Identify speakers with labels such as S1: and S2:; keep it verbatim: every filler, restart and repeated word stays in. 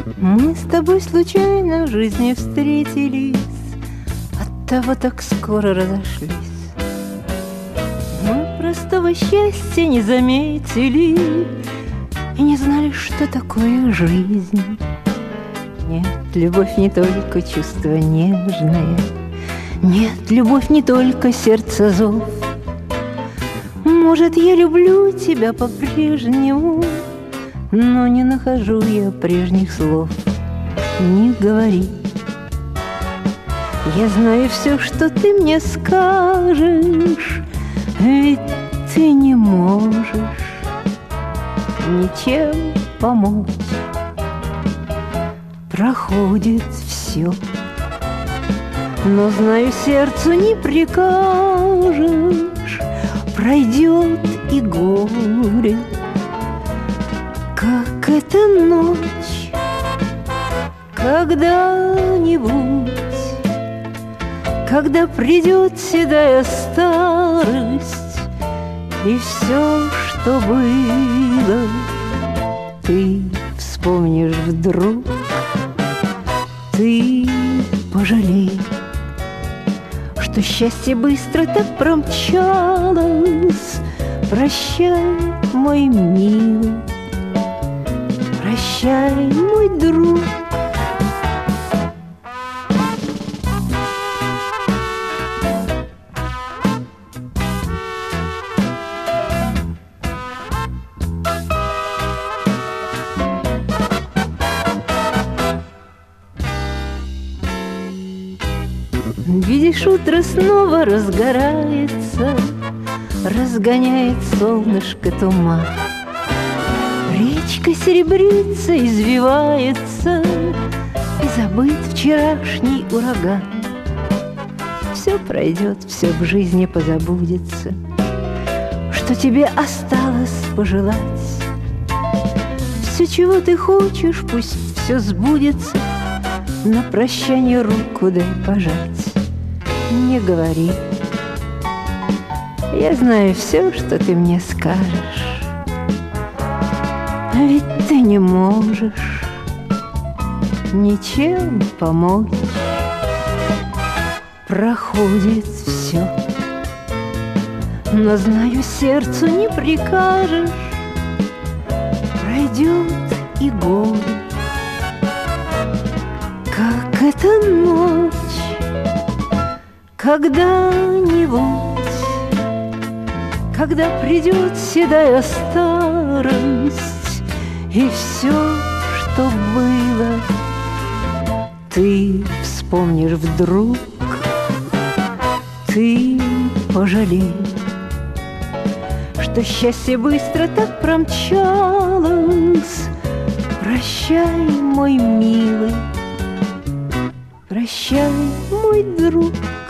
S1: Мы с тобой случайно в жизни встретились, оттого так скоро разошлись. Мы простого счастья не заметили и не знали, что такое жизнь. Нет, любовь не только чувство нежное, нет, любовь не только сердце зов. Может, я люблю тебя по-прежнему, но не нахожу я прежних слов. Не говори. Я знаю все, что ты мне скажешь, ведь ты не можешь ничем помочь. Проходит все, но знаю, сердцу не прикажешь. Пройдет и горе, как эта ночь. Когда-нибудь, когда придет седая старость, и все, что было, ты вспомнишь вдруг, ты пожалей, что счастье быстро так промчалось. Прощай, мой милый, прощай, мой друг. Видишь, утро снова разгорается, разгоняет солнышко туман. Речка серебрится, извивается, и забыт вчерашний ураган. Все пройдет, все в жизни позабудется. Что тебе осталось пожелать? Все, чего ты хочешь, пусть все сбудется. На прощание руку дай пожать. Не говори. Я знаю все, что ты мне скажешь, ведь ты не можешь ничем помочь. Проходит все, но знаю, сердцу не прикажешь. Пройдет и горе, как эта ночь. Когда-нибудь, когда придет седая старость, и все, что было, ты вспомнишь вдруг, ты пожалей, что счастье быстро так промчалось. Прощай, мой милый, прощай, мой друг.